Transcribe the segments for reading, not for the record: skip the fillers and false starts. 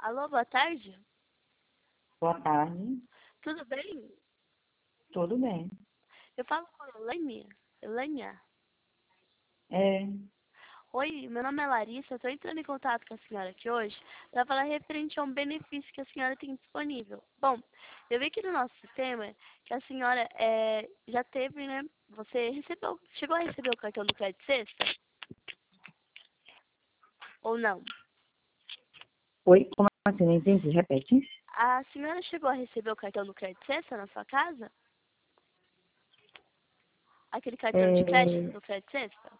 Alô, boa tarde. Boa tarde. Tudo bem? Tudo bem? Eu falo com a Elaine. Elaine. É, Oi, meu nome é Larissa. Eu estou entrando em contato com a senhora aqui hoje para falar referente a um benefício que a senhora tem disponível. Bom, eu vi aqui no nosso sistema que a senhora já teve, né? Você chegou a receber o cartão do Crédito Sexta? Ou não? oi, como assim? Não entendi, repete. A senhora chegou a receber o cartão do Crédito Sexta na sua casa? Aquele cartão de crédito É, do Crédito Sexta?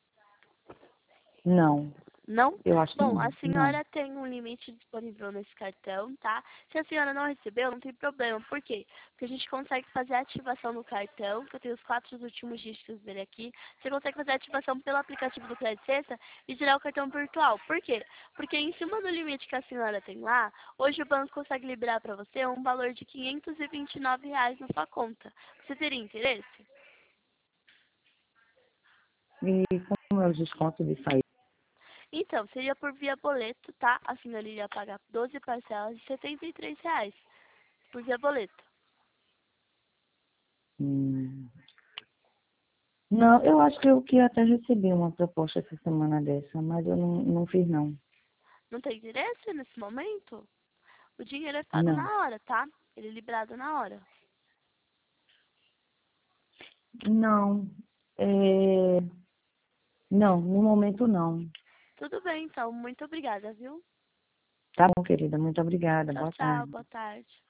não, Não? eu acho que Bom, não. a Não. senhora tem um limite disponível nesse cartão, tá? Se a senhora não recebeu, não tem problema. Por quê? Porque a gente consegue fazer a ativação no cartão, que eu tenho os 4 últimos dígitos dele aqui. Você consegue fazer a ativação pelo aplicativo do Crédito Sexta e tirar o cartão virtual. Por quê? Porque em cima do limite que a senhora tem lá, hoje o banco consegue liberar para você um valor de R$ 529 na sua conta. Você teria interesse? E como é o desconto de sair? Então, seria por via boleto, tá? A senhora iria pagar 12 parcelas de R$ 73 por via boleto. Hum, Não, eu acho que eu que até recebi uma proposta essa semana dessa, mas eu não fiz não. Não tem interesse nesse momento? O dinheiro é pago Não. na hora, tá? Ele é liberado na hora. Não. É, não, no momento não. Tudo bem, então. Muito obrigada, viu? Tá bom, querida. Muito obrigada. Tchau, Boa tchau. tarde. Boa tarde.